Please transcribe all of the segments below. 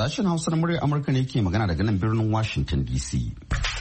Sashen Hausa na muryar Amurka ne ke magana daga nan birnin Washington DC.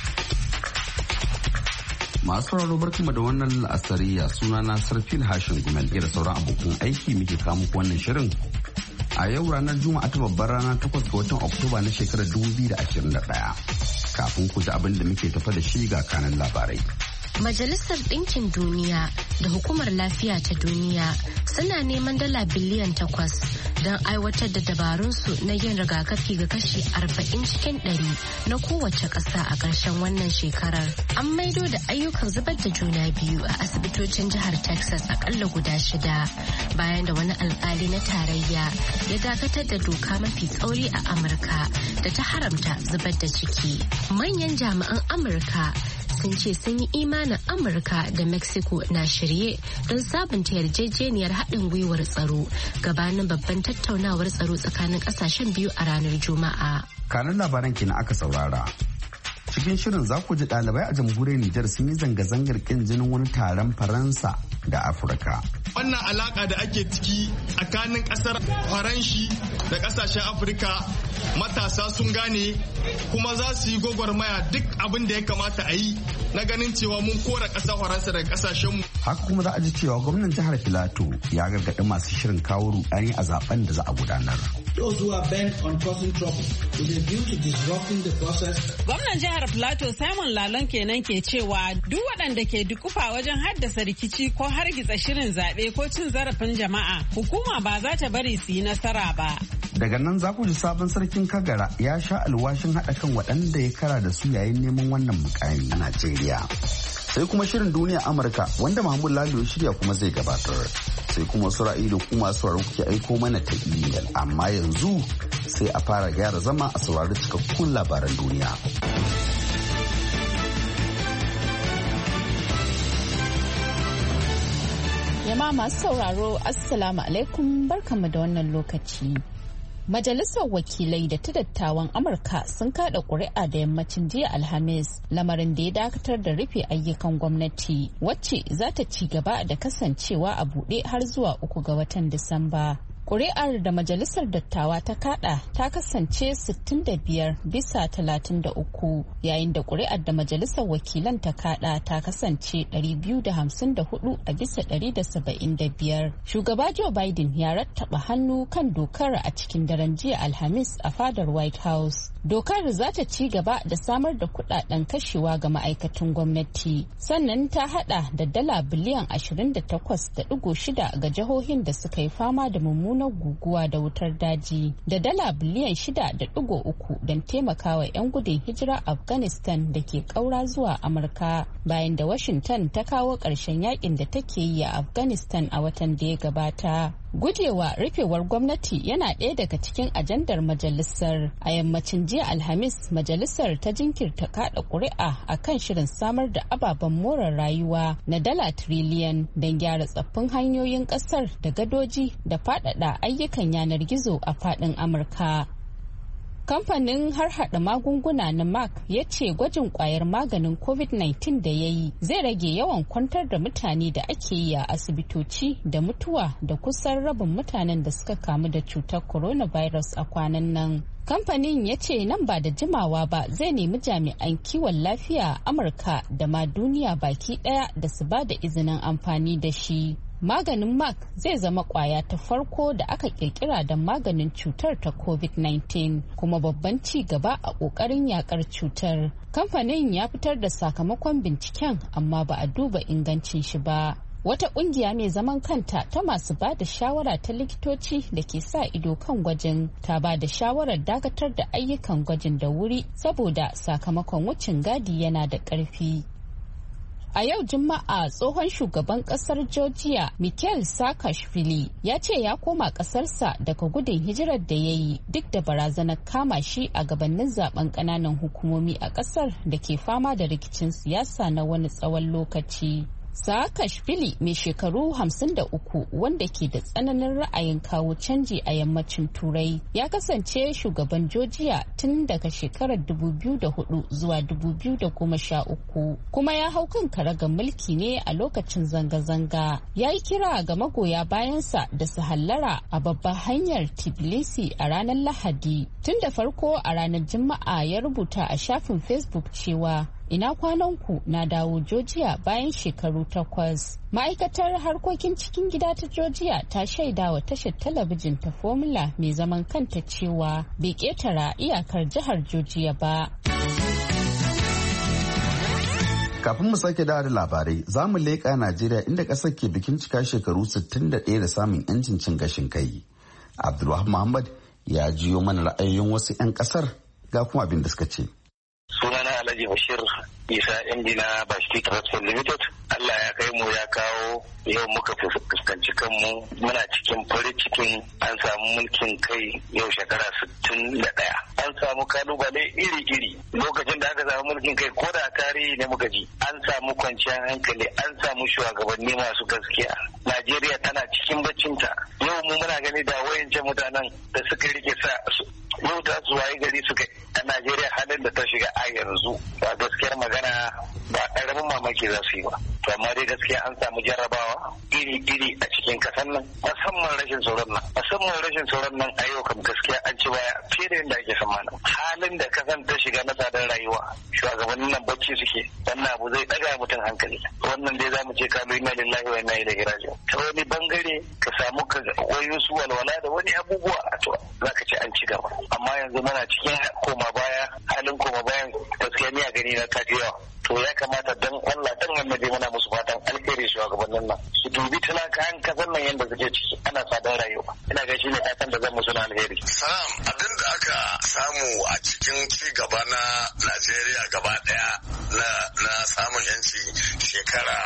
Masu sauraro barkanmu da wannan la'asariya sunana Sarfil Hashin Gumel da sauran abokan aiki muke kawo muku wannan shirin. A yau ranar Juma'a ta babbar rana 8 ga watan Oktoba na shekarar 2021. Kafin ku ji abin da muke tafa da shi ga kanan labarai. Majalisar Ɗinkin Duniya da Hukumar Lafiya ta Duniya suna neman dala biliyan 8 don aiwatar da dabarunsu na yin rigakafi ga kashi 40 cikin 100 na kowace ƙasa a ƙarshen wannan shekarar. An maido da ayyukan zubar da juna biyu a asibitocin jihar Texas akalla guda 6 bayan da wani alƙali na tarayya ya dakatar da doka mafi tsauri a Amurka da ta haramta zubar da ciki. Manyan jami'an Amurka sun ce sun yi imanin Amurka da Mexico na shirye don sabunta yarjejeniyar haɗin gwiwar tsaro gabanin babban tattaunawar tsaro tsakanin ƙasashen biyu a ranar Juma'a. Kanan labaran kenan aka saurara. Cikin shirin za ku ji ɗalibai a jamhuriyar Nijar sun yi zanga-zangar ƙin jinin wani taron Faransa da Afirka. Wannan alaƙa da ake ciki tsakanin ƙasar Faranshi da ƙasashen Afirka matasa sun gane kuma za su yi gwagwarmaya duk abin da ya kamata a yi na ganin cewa mun kora ƙasar Faransa daga ƙasashenmu. Haka kuma za a ji cewa gwamnan jihar Filato ya gargaɗi masu shirin kawo rudani a zaben da za a gudanar. Those who are bent on causing trouble with a view to disrupting the process. Gwamnan jihar Filato Simon Lalon kenan ke cewa duk waɗanda ke dukufa wajen haddasa rikici ko hargitsa shirin zaɓe ko cin zarafin jama'a hukuma ba za ta bari su yi nasara ba. Daga nan za ku ji sabon sarkin Kagara ya sha alwashin haɗa kan waɗanda ya kara da su yayin neman wannan mukami a Najeriya. Sai kuma shirin duniya Amurka wanda Mahmud Lalo ya shirya kuma zai gabatar. Sai kuma wasu ra'ayi da kuma sauraron kuke aiko mana ta imel. Amma yanzu sai a fara gyara zama a saurari cikakkun labaran duniya. Jama'a masu sauraro Assalamu alaikum barkanmu da wannan lokaci. Majalisar Wakilai da ta dattawan Amurka sun kada ƙuri'a da yammacin jiya Alhamis, lamarin da ya dakatar da rufe ayyukan gwamnati wacce za ta ci gaba da kasancewa a buɗe har zuwa 3 ga watan Disamba. Ƙuri'ar da Majalisar Dattawa ta kada ta kasance 65 bisa 33 yayin da ƙuri'ar da Majalisar Wakilan ta kada ta kasance 254 a bisa 175. Shugaba Joe Biden ya rattaba hannu kan dokar a cikin daren jiya Alhamis a fadar White House. Dokar za ta ci gaba da samar da kudaden kashewa ga ma'aikatan gwamnati, sannan ta hada da dala biliyan 28.6 ga jihohin da suka yi fama da mummunan guguwa da wutar daji da dala biliyan 6.3 don taimakawa 'yan gudun hijira Afghanistan da ke kaura zuwa Amurka bayan da Washington ta kawo ƙarshen yakin da take yi a Afghanistan a watan da ya gabata. Gujewa rufewar gwamnati yana ɗaya daga cikin ajandar majalisar. A yammacin jiya Alhamis, majalisar ta jinkirta kaɗa ƙuri'a a kan shirin samar da ababen more rayuwa na dala tiriliyan don gyara tsaffin hanyoyin ƙasar da gadoji da faɗaɗa ayyukan yanar gizo a faɗin Amurka. Kamfanin harhaɗa magunguna na Merck ya ce gwajin kwayar maganin COVID-19 da ya yi zai rage yawan kwantar da mutane da ake yi a asibitoci da mutuwa da kusan rabin mutanen da suka kamu da cutar coronavirus a kwanan nan. Kamfanin ya ce nan ba da jimawa ba zai nemi jami'an kiwon lafiya a Amurka da ma duniya baki ɗaya da su ba da izinin amfani da shi. Maganin Merck zai zama kwaya ta farko da aka kirkira da maganin cutar ta COVID-19 kuma babban ci gaba a kokarin yakar cutar. Kamfanin ya fitar da sakamakon binciken amma ba a duba ingancin shi ba. Wata kungiya mai zaman kanta ta masu ba da shawara ta likitoci da ke sa ido kan gwajin ta ba da shawarar dakatar da ayyukan gwajin da wuri saboda sakamakon wucin gadi yana da ƙarfi. A yau Juma'a tsohon shugaban kasar Georgia Mikhail Saakashvili ya ce ya koma kasarsa daga gudun hijirar da ya yi duk da barazanar kama shi a gabanin zaben kananan hukumomi a kasar da ke fama da rikicin siyasa na wani tsawon lokaci. Saakashvili mai shekaru 53 wanda ke da tsananin ra'ayin kawo canji a yammacin Turai ya kasance shugaban Georgia tun daga shekarar 2004 zuwa 2013 kuma ya hau kan karagar mulki ne a lokacin zanga-zanga. Ya yi kira ga magoya bayansa da su hallara a babbar hanyar Tbilisi a ranar Lahadi Tun da farko a ranar Juma'a ya rubuta a shafin Facebook cewa ina kwananku na dawo Georgia bayan shekaru 8. Ma'aikatar harkokin cikin gida ta Georgia ta shaida wa tashar talabijin ta Formula mai zaman kanta cewa bai ketara iyakar jihar Georgia ba. Kafin mu sake dawo da labarai, za mu leƙa Najeriya inda ƙasar ke bikin cika shekaru 61 da samun 'yancin cin gashin kai. Abdulwahab Muhammad ya jiyo mana ra'ayoyin wasu 'yan ƙasar ga kuma abin da suka ce. Sunana Alhaji Bashir Isa MD na Bashti Transport Limited. Allah ya kai mu ya kawo yau muka fuskanci kanmu muna cikin farin cikin an samu mulkin kai yau shekara 61. An samu kalubale iri-iri lokacin da aka samu mulkin kai ko da tarihi ne muka ji an samu kwanciyar hankali an samu shugabanni masu gaskiya. Najeriya tana cikin baccinta yau mu muna gani da wayancan mutanen da suka rike sa yau ta su waye gari suka a Najeriya halin da ta shiga a yanzu ba gaskiyar magana ba ƙaramin mamaki za su yi ba. To amma dai gaskiya an samu jarrabawa iri-iri a cikin kasan nan musamman rashin tsaron nan a yau kam gaskiya an ci baya fiye da yadda ake tsammanin. Halin da kasan ta shiga na tsadar rayuwa shugabannin nan bacci suke wannan abu zai ɗaga mutum hankali. Wannan dai za mu ce kalu inna lillahi wa inna ilaihi raji'un. Ta wani bangare ka samu ka wayo su walwala da wani abubuwa to za ka ce an ci gaba. Amma yanzu muna cikin koma baya halin koma bayan gaskiya ni a gani na ta yawa. To ya kamata dan Allah dan annabi muna musu fatan alheri shugabannin nan su dubi talakayan kasan nan yadda suke ciki ana tsadar rayuwa ina ga shi ne fatan da zan musu na alheri. Salam abin da aka samu a cikin ci gaba na Najeriya gaba daya na samun yanci shekara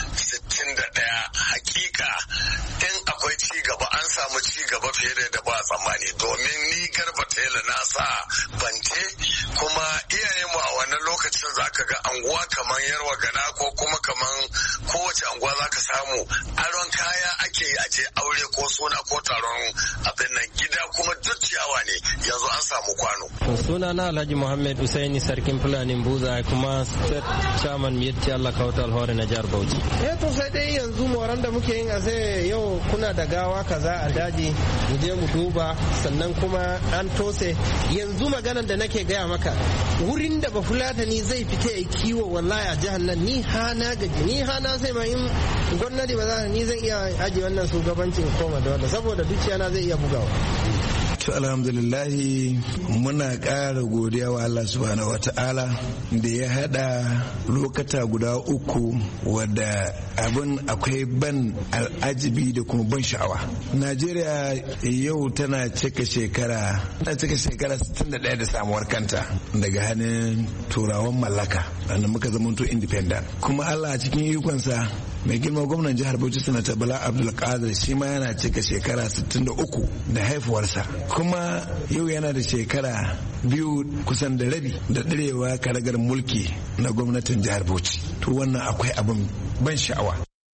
61 hakika in akwai ci gaba an samu ci gaba fiye da ba tsammani domin ni Garba Tela na sa bante kuma iyayenmu a wannan lokacin zaka ga anguwa kamar Yarwa Gana ko kuma kamar kowace anguwa zaka samu aron kaya ake yi aje aure ko suna ko taron abin nan gida kuma duk ciyawa ne yanzu an samu kwano. Suna na Alhaji Muhammad Usaini sarkin Fulani Buza kuma state chairman Miyatti Allah Kautal Hore na jihar Bauchi. To sai dai yanzu moran da muke yin a sai yau kuna da gawa kaza a daji mu je mu duba sannan kuma an tose yanzu maganan da nake gaya maka wurin da bafulatani zai fita ya kiwo wallahi a jihar nan ni hana gaji ni hana sai ma in gwamnati ba za ni zan iya ajiye wannan shugabancin koma da wanda saboda dukiya na zai iya bugawa. To alhamdulillahi muna ƙara godiya wa Allah subhanahu wata'ala da ya haɗa lokata guda uku wadda abin akwai ban al'ajibi da kuma ban sha'awa. Najeriya yau tana cika shekara 61 da samuwar kanta daga hannun turawan mallaka wanda muka zamanto independent. Kuma Allah a cikin ikonsa mai girma gwamnan jihar Bauchi sanata Bala Abdulkadir shi ma yana cika shekara 63 da haifuwarsa kuma yau yana da shekara 2 kusan da rabi da ɗarewa karagar mulki na gwamnatin jihar Bauchi to wannan akwai abin ban sha'awa.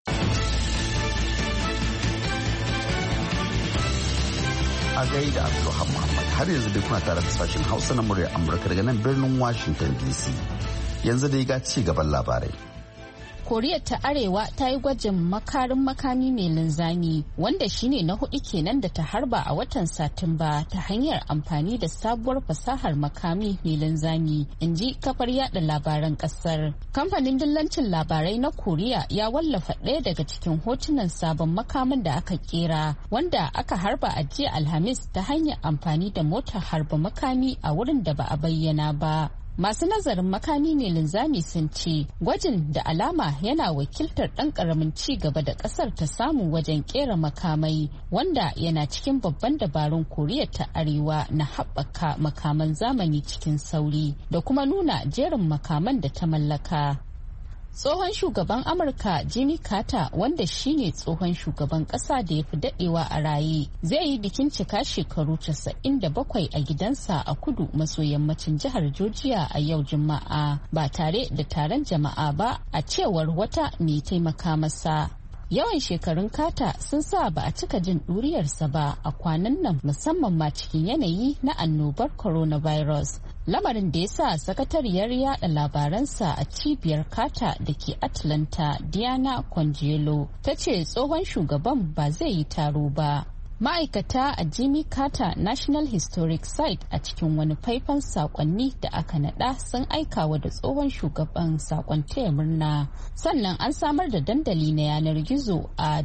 A gaida Abdulwahab Muhammad har yanzu dai kuna tare da sashen Hausa na murya Amurka daga nan birnin Washington DC. Yanzu dai ga ci gaban labarai. Koriya ta Arewa ta yi gwajin makarin makami mai linzami wanda shine na 4 kenan da ta harba a watan Satumba ta hanyar amfani da sabuwar fasahar makami mai linzami, inji kafar yada labaran kasar. Kamfanin dillancin labarai na Koriya ya wallafa ɗaya daga cikin hotunan sabon makamin da aka kera wanda aka harba a jiya Alhamis ta hanyar amfani da motar harba makami a wurin da ba a bayyana ba. Masu nazarin makami mai linzami sun ce gwajin da alama yana wakiltar ɗan ƙaramin ci gaba da ƙasar ta samu wajen ƙera makamai wanda yana cikin babban dabarun Koriya ta Arewa na haɓaka makaman zamani cikin sauri da kuma nuna jerin makaman da ta mallaka. Tsohon shugaban Amurka Jimmy Carter wanda shine tsohon shugaban kasa da ya fi dadewa a raye zai yi bikin cika shekaru 97 a gidansa a kudu maso yammacin jihar Georgia a yau Juma'a ba tare da taron jama'a ba a cewar wata mai taimaka masa. Yawan shekarun Carter sun sa ba a cika jin ɗuriyarsa ba a kwanan nan musamman ma cikin yanayi na annobar coronavirus. Lamarin da ya sa sakatariyar yada labaransa a cibiyar Carter da ke Atlanta, Diana Congelo, ta ce tsohon shugaban ba zai yi taro ba. Ma'aikata a Jimmy Carter National Historic Site a cikin wani faifan sakonni da aka nada sun aikawa da tsohon shugaban sakon taya murna. Sannan an samar da dandali na yanar gizo a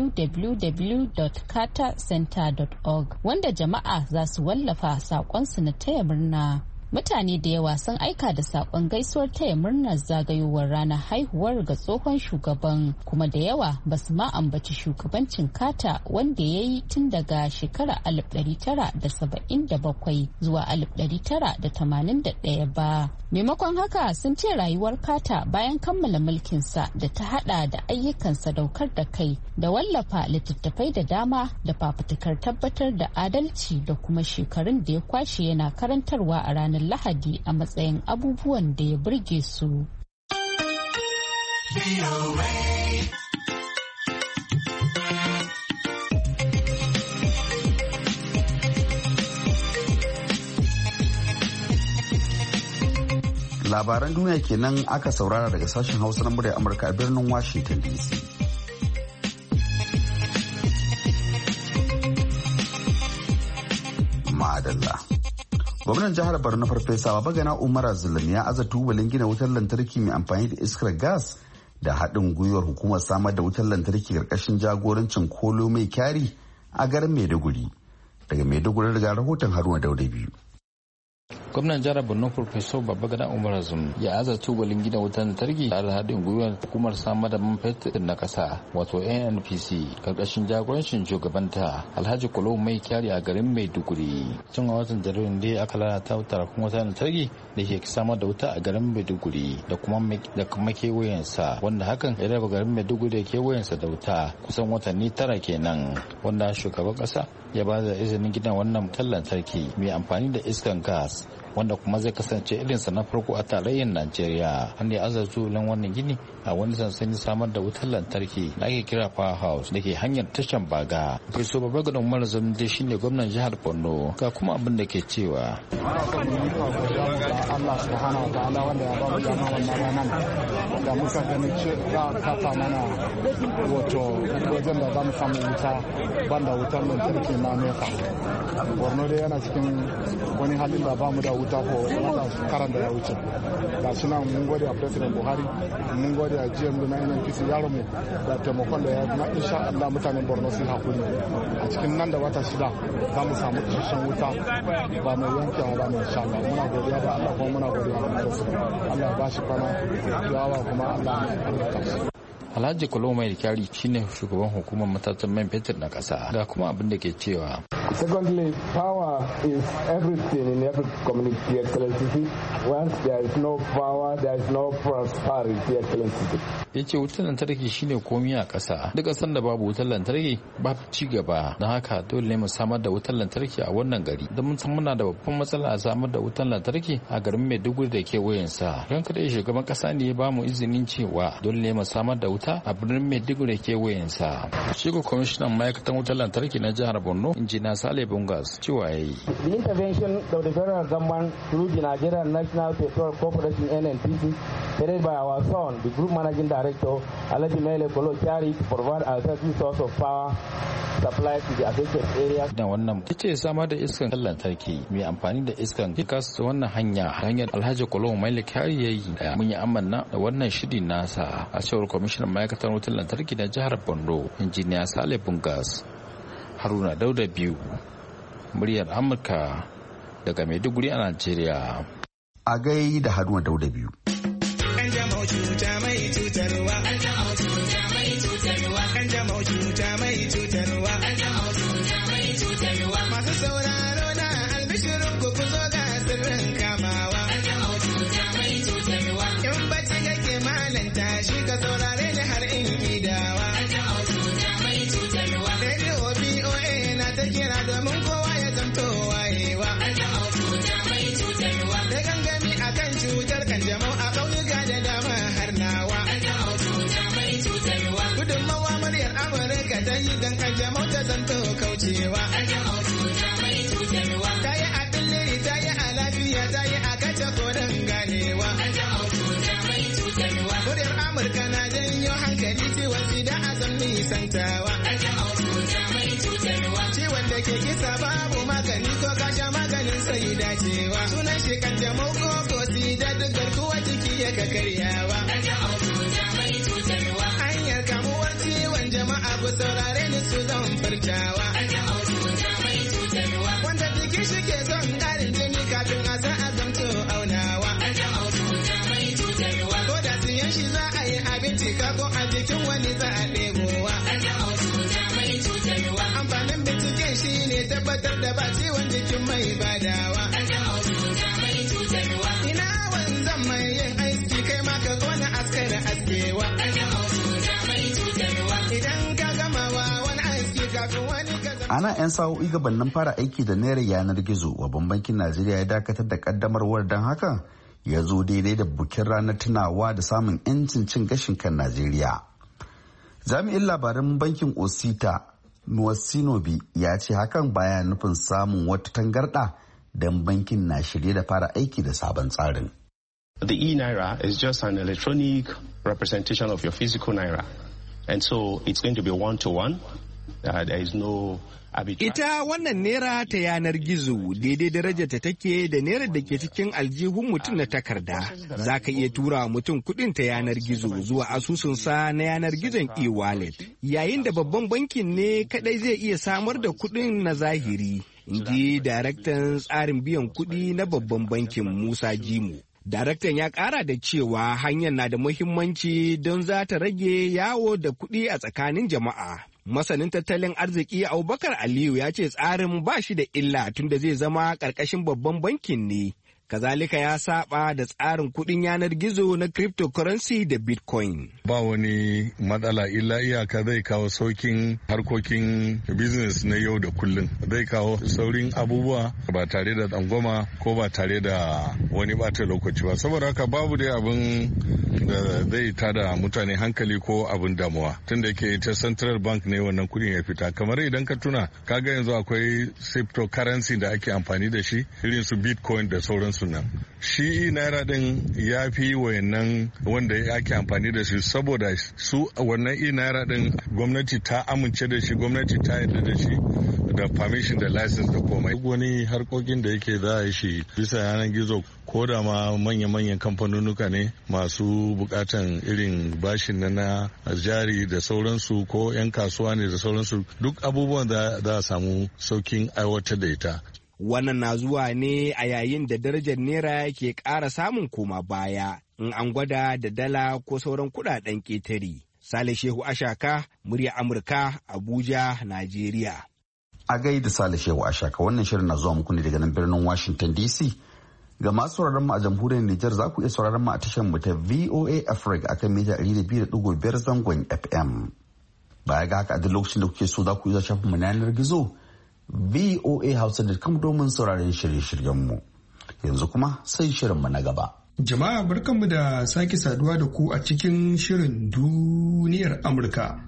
www.cartercenter.org wanda jama'a za su wallafa sakonsu na taya murna. Mutane da yawa sun aika da sakon gaisuwar taya murnar zagayowar ranar haihuwar ga tsohon shugaban, kuma da yawa ba su ma ambaci shugabancin Carter wanda ya yi tun daga shekarar 1977 zuwa 1981 ba. Maimakon haka sun ce rayuwar Carter bayan kammala mulkinsa da ta hada da ayyukan sadaukar da kai da wallafa littattafai da dama da fafutukar tabbatar da adalci da kuma shekarun da ya kwashe yana karantarwa a ranar Lahadi a matsayin abubuwan da ya burge su. Labaran duniya kenan aka saurara daga sashen Hausa na muryar Amurka a birnin Washington DC. Madalla. Gwamnan jihar Borno Farfesa Babagana Umar Zulum ya aza tubalin gina wutar lantarki mai amfani da iskar gas da haɗin gwiwar hukumar samar da wutar lantarki ƙarƙashin jagorancin Kolo Mai Kyari a garin Maiduguri. Daga Maiduguri daga rahoton Haruna Dauda biyu. Gwamnan jihar Borno Professor Babagana Umar Zulum ya aza tubalin gina wutar lantarki tare da haɗin gwiwar hukumar samar da man fetur na ƙasa wato NNPC karkashin jagorancin shugabanta Alhaji Kolo Mai Kyari a garin Maiduguri. Tun a watan Janairun da aka lalata tarakun wutar lantarki da ke samar da wuta a garin Maiduguri da kuma kewayensa, wanda hakan ya raba garin Maiduguri da kewayensa da wuta kusan watanni 9 kenan, wanda shugaban ƙasa ya ba da izinin gina wannan wutar lantarki mai amfani da iskan gas, wanda kuma zai kasance irinsa na farko a tarayyar Najeriya. An yi azazulun wannan gini a wani sansanin samar da wutar lantarki da ake kira Power House da ke hanyar tashan Baga. Professor Babagana Umar Zulum dai shine gwamnan jihar Borno, ga kuma abin da ke cewa. Allah subhanahu wa ta'ala wanda ya ba mu dama wannan ranar da muka gani za a kafa mana wato wajen da za mu samu wuta banda wutar lantarki na nefa. Borno dai yana cikin wani halin da ba mu da wuta ko wata karan da ya wuce. Ga shi nan mun gode a President Buhari, mun gode a GM na NNPC yaron mu da taimakon da ya na insha Allah mutanen Borno su hakuri. A cikin nan da wata 6 za mu samu isasshen wuta ba mai yankewa ba ne insha Allah. Muna godiya da Allah kuma muna godiya da Allah ba shi kwana yawa kuma Allah ya albarka shi. Alhaji Kolo Mai Kyari shine shugaban hukumar matatan man fetur na ƙasa, ga kuma abin da ke cewa. Secondly, power is everything in every community, Excellency. Once there is no power, there is no prosperity, Excellency. Ya ce wutar lantarki shine komi a ƙasa. Duk ƙasar da babu wutar lantarki babu ci gaba. Don haka dole ne mu samar da wutar lantarki a wannan gari. Don mun san muna da babban matsala a samar da wutar lantarki a garin Maiduguri da kewayensa. Don kada shugaban ƙasa ne ya ba mu izinin cewa dole ne mu samar da wuta a birnin Maiduguri da kewayensa. Shi ko kwamishinan ma'aikatan wutar lantarki na jihar Borno, Injiniya Sale Bungas, cewa yayi. The intervention of the federal government through the Nigerian National Petrol Corporation (NNPC), headed by our son, the Group Managing Director, Alhaji Mele Kolo Kyari, to provide alternative source of power supply to the affected areas. Da wannan tace samar da iskan lantarki mai amfani da iskan kikas wannan hanyar Alhaji Kolo Mele Kyari yayi. Mun yi amanna da wannan shiri nasa, a cewar kwamishinan ma'aikatan wutar lantarki na jihar Borno, Injiniya Sale Bungas. Haruna Dauda biyu, muryar Amurka daga Maiduguri a Najeriya. A gai da Haruna Dauda biyu. Kanjamau cuta mai cutarwa. Kanjamau cuta mai cutarwa. Kanjamau cuta mai cutarwa. Kanjamau cuta mai cutarwa. Masu sauraro na albishirin ku zo ga sirrin kamawa. Kanjamau cuta mai cutarwa. In bacci kake malanta shi ka saurare ni har in gidawa. Kanjamau cuta mai cutarwa. Radio BOA na ta kira domin kowa ya zamto wayewa. Kanjamau cuta mai cutarwa. Da gangami akan cutar kanjamau a ƙauyuka da dama har nawa. Kanjamau cuta mai cutarwa. Gudunmawa muryar Amurka ta yi don kanjamau ta zanto kaucewa. Kanjamau cuta mai cutarwa. Ta yi a billiri, ta yi a lafiya, ta yi a kace koren ganewa. Kanjamau cuta mai cutarwa. Muryar Amurka na janyo hankali ciwon sida a san nisantawa. Kanjamau cuta mai cutarwa. ciwon da ke kisa babu magani ko kasha maganin sai dacewa. Sunan shi kanjamau ko sida duk garkuwa jiki ya ka karyawa. Hanyar kamuwar ciwon jama'a ku saurare ni su zan furtawa. Wanda jiki shi ke son ƙarin jini kafin a san azamto aunawa. Ko da siyan shi za a yi abinci kako a jikin wani za a ɗebowa. Amfanin binciken shi ne tabbatar da ba ciwon jikin mai badawa. Ina wanzan mai yin aiki kai ma ka kona askar askewa. Idan ka gamawa wani aiki kafin wani ka ana 'yan sa'o'i gabanin fara aiki da naira yanar gizo babban bankin Najeriya ya dakatar da kaddamarwar don haka ya zo daidai da bukin ranar tunawa da samun 'yancin cin gashin kan Najeriya. Jami'in labaran bankin Osita Nuwasinobi ya ce hakan baya nufin samun wata tangarɗa don bankin na shirye da fara aiki da sabon tsarin. The e-naira is just an electronic representation of your physical naira. And so it's going to be one-to-one. There is no Ita wannan naira ta yanar gizo daidai darajarta take da naira da ke cikin aljihun mutum na takarda. Za ka iya tura mutum kuɗin ta yanar gizo zuwa asusunsa na yanar gizon e-wallet. Yayin da babban bankin ne kadai zai iya samar da kuɗin na zahiri, inji daraktan tsarin biyan kuɗi na babban bankin Musa Jimo. Daraktan ya ƙara da cewa hanyar na da muhimmanci don za ta rage yawo da kuɗi a tsakanin jama'a. Masanin tattalin arziki Abubakar Aliyu ya ce tsarin ba shi da illa tunda zai zama ƙarƙashin babban bankin ne. Kazalika ya saba da tsarin kuɗin yanar gizo na cryptocurrency da Bitcoin. Ba wani matsala illa iyaka zai kawo saukin harkokin business na yau da kullum. Zai kawo saurin abubuwa ba tare da tsangwama ko ba tare da wani bata lokaci ba. Saboda haka babu dai abin da zai tada mutane hankali ko abin damuwa. Tunda yake ta central bank ne wannan kuɗin ya fita. Kamar idan ka tuna kaga yanzu akwai cryptocurrency da ake amfani da shi irin su Bitcoin da sauransu. Sunan shi naira din ya fi wayannan wanda ake amfani da shi saboda su wannan naira din gwamnati ta amince da shi, gwamnati ta yarda da shi da permission da license da komai. Wani harkokin da yake za a yi shi bisa yanar gizo ko da ma manya-manyan kamfanonuka ne masu bukatan irin bashin na jari da sauransu ko 'yan kasuwa ne da sauransu duk abubuwan da za a samu saukin aiwatar da ita. Wannan na zuwa ne a yayin da darajar naira ke ƙara samun koma baya in an gwada da dala ko sauran kuɗaɗen ƙetare. Sale Shehu Ashaka, murya Amurka, Abuja, Najeriya. A gaida Sale Shehu Ashaka, wannan shirin na zuwa muku ne daga nan birnin Washington DC. Ga masu sauraron mu a jamhuriyar Nijar za ku iya sauraron mu a tashar mu ta VOA Africa akan mita 200.5 zangon FM. Baya ga haka a duk lokacin da kuke so za ku iya shafin mu na yanar gizo voahausa.com domin sauraron shirye-shiryenmu. Yanzu kuma sai shirinmu na gaba. Jama'a barkanmu da sake saduwa da ku a cikin shirin duniyar Amurka.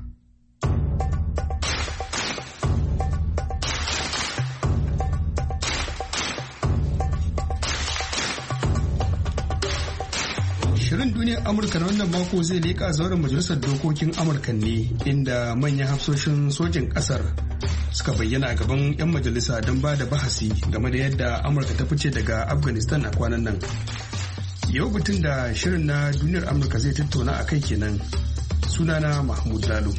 Shirin duniyar Amurka na wannan mako zai leƙa zauren majalisar dokokin Amurka ne inda manyan hafsoshin sojin ƙasar suka bayyana a gaban 'yan majalisa don ba da bahasi game da yadda Amurka ta fice daga Afghanistan a kwanan nan. Yau batun da shirin na duniyar Amurka zai tattauna a kai kenan. Sunana Mahmud Lalo.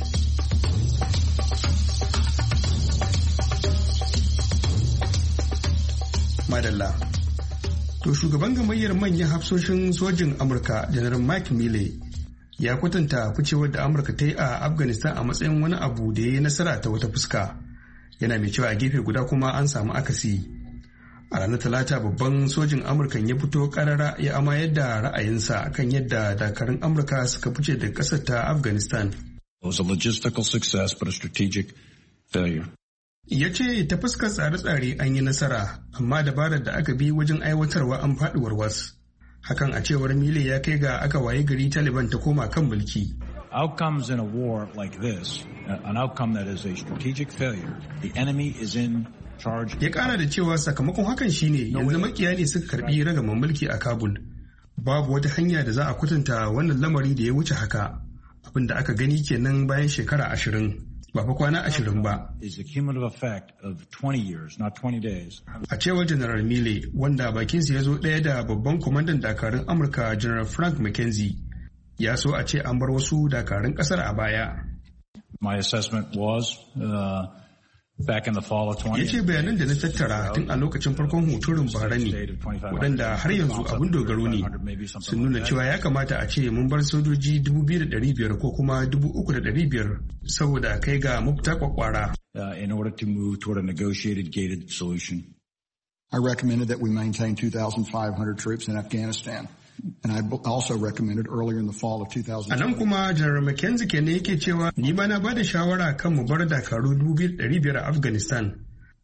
Madalla. To shugaban gamayyar manyan hafsoshin sojin Amurka, Janar Mike Milley, ya kwatanta ficewar da Amurka ta yi a Afghanistan a matsayin wani abu da ya yi nasara ta wata fuska. Yana mai cewa a gefe guda kuma an samu akasi. A ranar Talata babban sojin Amurkan ya fito karara ya amayar da ra'ayinsa kan yadda dakarun Amurka suka fice da ƙasar ta Afghanistan. It was a logistical success but a strategic failure. Ya ce ta fuskar tsare-tsare an yi nasara, amma dabarar da aka bi wajen aiwatarwa an faɗi warwas. Hakan a cewar Mile ya kai ga aka waye gari Taliban ta koma kan mulki. Outcomes in a war like this, an outcome that is a strategic failure, the enemy is in charge. Ya kara da cewa sakamakon hakan shine yanzu makiya ne suka karbi ragaman mulki a Kabul. Babu wata hanya da za a kwatanta wannan lamari da ya wuce haka. Abin da aka gani kenan bayan shekara 20. ba fa kwana 20 ba. A cewar General Milley, wanda bakinsa ya zo ɗaya da babban kwamandan dakarun Amurka General Frank McKenzie, ya so a ce an bar wasu dakarun ƙasar a baya. My assessment was back in the fall of 20. Ya ce bayanan da na tattara tun a lokacin farkon huturin bara ne, waɗanda har yanzu abin dogaro ne, sun nuna cewa ya kamata a ce mun bar sojoji 2,500 ko kuma 3,500 saboda kai ga mafita kwakwara. In order to move toward a negotiated gated solution. I recommended that we maintain 2,500 troops in Afghanistan. And I also recommended earlier in the fall of 2000. A nan kuma General McKenzie kenan yake cewa ni ma na bada shawara kan mu bar dakaru 2,500 a Afghanistan.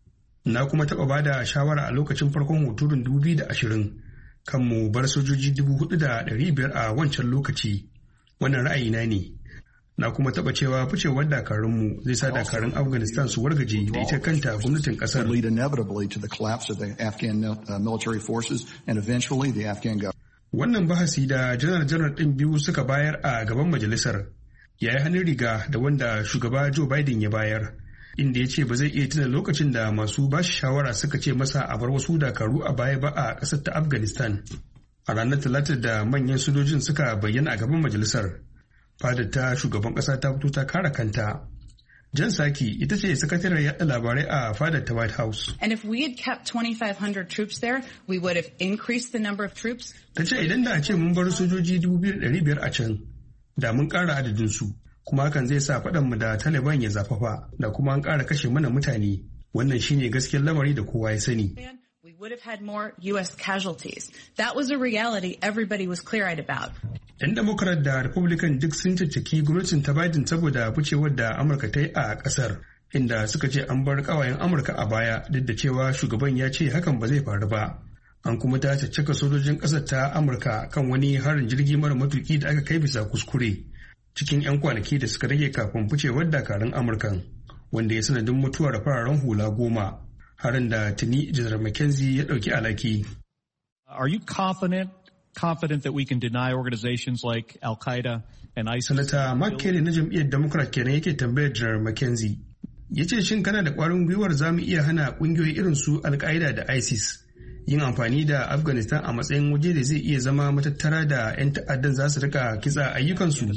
Na kuma taɓa bada shawara a lokacin farkon huturun 2020 kan mu bar sojoji 4,500 a wancan lokaci. Wannan ra'ayina ne. Na kuma taɓa cewa ficewar dakarunmu zai sa dakarun Afghanistan su wargaje da ita kanta gwamnatin ƙasar. Lead inevitably to the collapse of the Afghan military forces and eventually the Afghan government. Wannan bahasi da janar-janar ɗin biyu suka bayar a gaban majalisar ya yi hannun riga da wanda shugaba Joe Biden ya bayar, inda ya ce ba zai iya tuna lokacin da masu bashi shawara suka ce masa a bar wasu dakaru a baya ba a ƙasar ta Afghanistan. A ranar Talata da manyan sojojin suka bayyana a gaban majalisar, fadar ta shugaban ƙasa ta fito ta kare kanta. Jan Psaki ita ce sakataren yaɗa labarai a fadar ta White House. And if we had kept 2,500 troops there, we would have increased the number of troops. Ta ce idan da a ce mun bar sojoji 2,500 a can, da mun ƙara adadin su, kuma hakan zai sa faɗanmu da Taliban ya zafafa, da kuma an ƙara kashe mana mutane. Wannan shine gaskiyar lamari da kowa ya sani. We would have had more U.S. casualties. That was a reality everybody was clear-eyed about. 'Yan Democrat da Republican duk sun caccaki gwamnatin ta Biden saboda ficewar da Amurka ta yi a ƙasar, inda suka ce an bar ƙawayen Amurka a baya duk da cewa shugaban ya ce hakan ba zai faru ba. An kuma ta caccaka sojojin ƙasar ta Amurka kan wani harin jirgi mara matuki da aka kai bisa kuskure cikin 'yan kwanaki da suka rage kafin ficewar dakarun Amurkan, wanda ya sanadin mutuwar fararen hula 10, harin da tuni General McKenzie ya ɗauki alaki. Are you confident that we can deny organizations like Al-Qaeda and ISIS? Sanata Mark Kelly na jam'iyyar Democrat kenan yake tambayar General McKenzie. Ya ce shin kana da ƙwarin gwiwar za mu iya hana ƙungiyoyi irin su Al-Qaeda da ISIS yin amfani da Afghanistan a matsayin waje da zai iya zama matattara da 'yan ta'addan za su rika kitsa ayyukansu?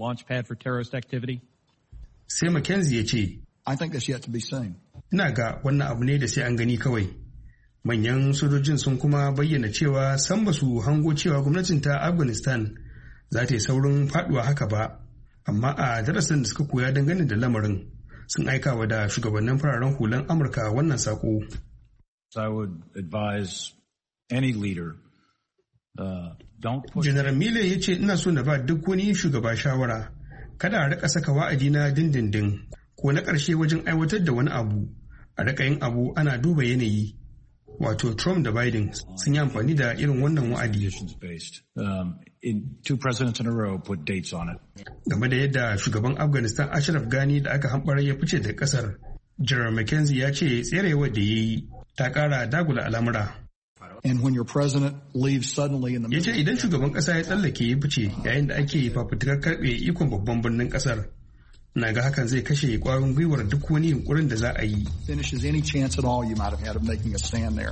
Sai McKenzie ya ce, I think that's yet to be seen. Ina ga wannan abu ne da sai an gani kawai. Manyan sojojin sun kuma bayyana cewa san ba su hango cewa gwamnatin ta Afghanistan za ta yi saurin faduwa haka ba, amma a darasin da suka koya dangane da lamarin sun aikawa da shugabannin fararen hulan Amurka wannan sako. I would advise any leader, don't put... General Milley ya ce ina so na ba duk wani shugaba shawara kada a rika saka wa'adi na dindindin ko na ƙarshe wajen aiwatar da wani abu, a rika yin abu ana duba yanayi. Wato Trump da Biden sun yi amfani da irin wannan wa'adi. Two presidents in a row put dates on it. Game da yadda shugaban Afghanistan Ashraf Ghani da aka hamɓarar ya fice da ƙasar, General McKenzie ya ce tserewar da ya yi ta ƙara dagula al'amura. And when your president leaves suddenly in the middle... Ya ce idan shugaban ƙasa ya tsallake ya fice yayin da ake fafutukar karɓe ikon babban birnin ƙasar, na ga hakan zai kashe kwarin gwiwar duk wani yunkurin da za a yi. Finishes any chance at all you might have had of making a stand there.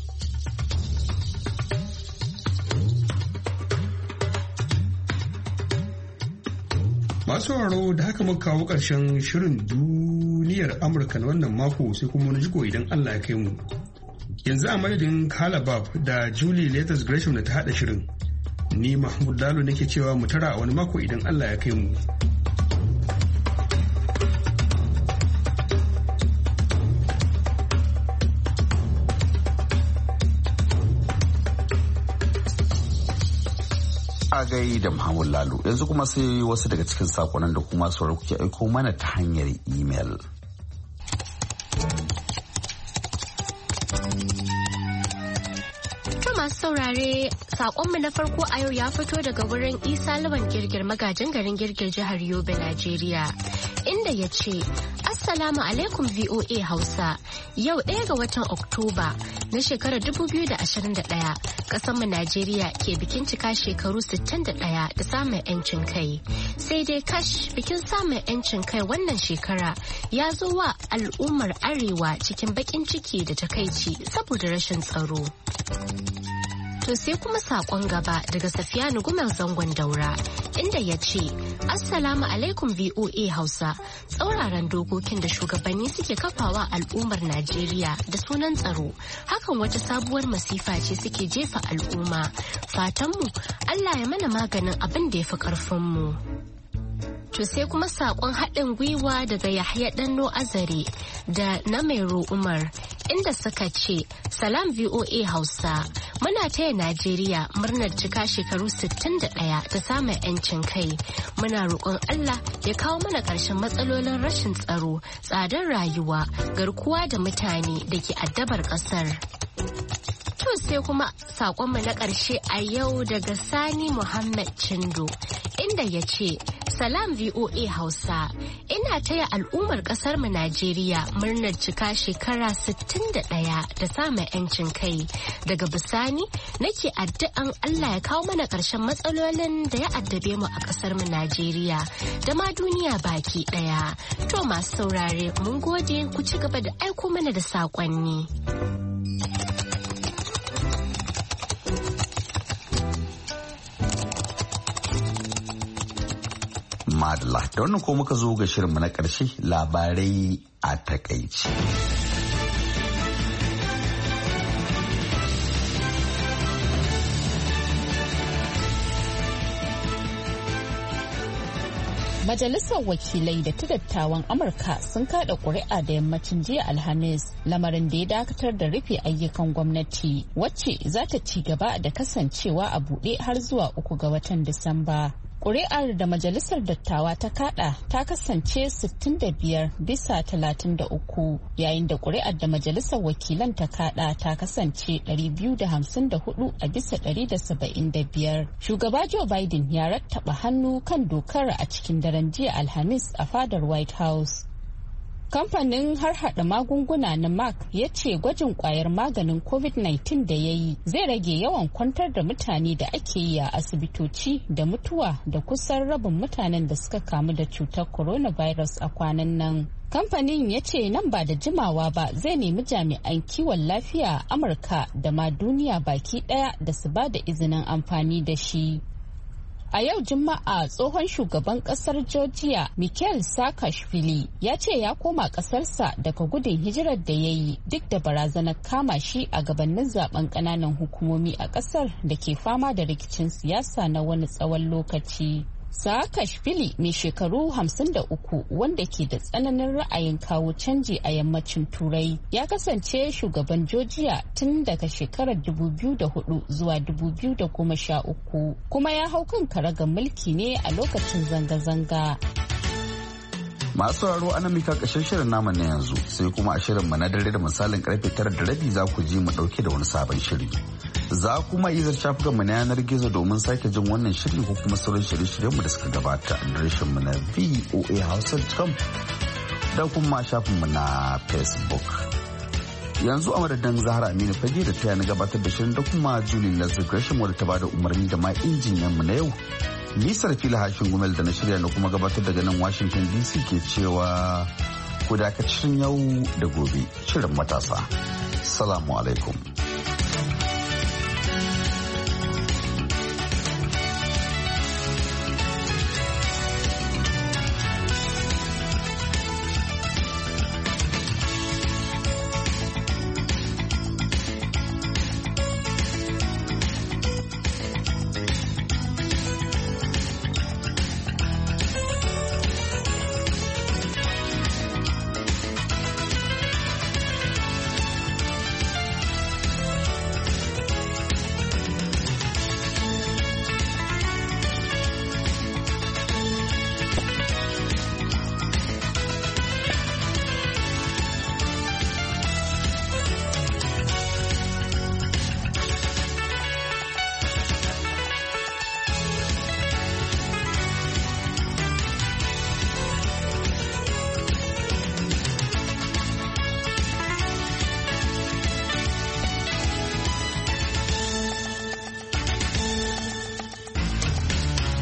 Masu sauraro da haka muka kawo ƙarshen shirin duniyar Amurka na wannan mako sai kuma wani jiko idan Allah ya kai mu. Yanzu a madadin Kalabab da Julie Letters Gresham da ta haɗa shirin. Ni Mahmud Lalo nake cewa mu tara a wani mako idan Allah ya kai mu. Agai da Muhammad Lalo yanzu kuma sai wasu daga cikin sakonnin da kuma sauraro kuke aiko mana ta hanyar email. Masu saurare sakonmu na farko a yau ya fito daga wurin Isa Lawan Girgir magajin garin Girgir jihar Yobe, Najeriya, inda ya ce Assalamu alaikum VOA Hausa. Yau 1 ga watan Oktoba na shekarar 2021 ƙasarmu Najeriya ke bikin cika shekaru 61 da samun 'yancin kai. Sai dai kash bikin samun 'yancin kai wannan shekara ya zo wa al'ummar Arewa cikin baƙin ciki da takaici saboda rashin tsaro. To sai kuma saƙon gaba daga Safiyanu Gumel zangon Daura inda ya ce, Assalamu alaikum VOA Hausa, tsauraran dokokin da shugabanni suke kafawa al'ummar Najeriya da sunan tsaro, hakan wata sabuwar masifa ce suke jefa al'umma. Fatanmu, Allah ya mana maganin abin da ya fi ƙarfinmu. To sai kuma saƙon haɗin gwiwa daga Yahya Danno Azare da na Mairo Umar inda suka ce, Salam VOA Hausa, muna taya Najeriya murnar cika shekaru 61 da samun 'yancin kai. Muna roƙon Allah ya kawo mana ƙarshen matsalolin rashin tsaro, tsadar rayuwa, garkuwa da mutane da ke addabar ƙasar. To sai kuma saƙonmu na ƙarshe a yau daga Sani Muhammad Chindo inda ya ce, Salam VOA Hausa, ina taya al'ummar ƙasar mu Najeriya murnar cika shekara 61 da samun 'yancin kai. Daga bisani nake addu'an Allah ya kawo mana ƙarshen matsalolin da ya addabe mu a ƙasar mu Najeriya da ma duniya baki ɗaya. To masu saurare mun gode ku ci gaba da aiko mana da saƙonni. Madalla, da wannan ko muka zo ga shirinmu na ƙarshe, labarai a takaici. Majalisar Wakilai da ta dattawan Amurka sun kada ƙuri'a da yammacin jiya Alhamis, lamarin da ya dakatar da rufe ayyukan gwamnati, wacce za ta ci gaba da kasancewa a buɗe har zuwa 3 ga watan Disamba. Ƙuri'ar da Majalisar Dattawa ta kada ta kasance 65 bisa 33, yayin da ƙuri'ar da Majalisar Wakilan ta kada ta kasance 254 a bisa 175. Shugaba Joe Biden ya rattaba hannu kan dokar a cikin daren jiya Alhamis a fadar White House. Kamfanin harhaɗa magunguna na Merck ya ce gwajin kwayar maganin COVID-19 da ya yi zai rage yawan kwantar da mutane da ake yi a asibitoci da mutuwa da kusan rabin mutanen da suka kamu da cutar coronavirus a kwanan nan. Kamfanin ya ce nan ba da jimawa ba zai nemi jami'an kiwon lafiya a Amurka da ma duniya baki ɗaya da su ba da izinin amfani da shi. A yau Juma'a tsohon shugaban kasar Georgia Mikhail Saakashvili ya ce ya koma kasarsa daga gudun hijirar da ya yi duk da barazanar kama shi a gabanin zaben kananan hukumomi a kasar da ke fama da rikicin siyasa na wani tsawon lokaci. Saakashvili mai shekaru 53 wanda ke da tsananin ra'ayin kawo canji a yammacin Turai ya kasance shugaban Georgia tun daga shekarar 2004 zuwa 2013 kuma ya hau kan karagar mulki ne a lokacin zanga-zanga. Masu sauraro ana mika ƙarshen shirin naman na yanzu sai kuma a shirin mu na dare da misalin karfe 9:30 za ku ji mu dauke da wani sabon shiri. Za kuma yi shafukan mu na yanar gizo domin sake jin wannan shiri ko kuma sauran shirye-shiryen mu da suka gabata a adireshin mu na voahausa.com da kuma shafin mu na Facebook. Yanzu a madadin Zahra Aminu Fage da ta na gabatar da shirin da kuma Julie Lazar Gresham wadda ta bada umarni da ma injiniyan mu na yau. Nisar fila hashin gumel da na shirya na kuma gabatar daga nan Washington DC ke cewa ku dakacin yau da gobe shirin matasa. Salamu alaikum.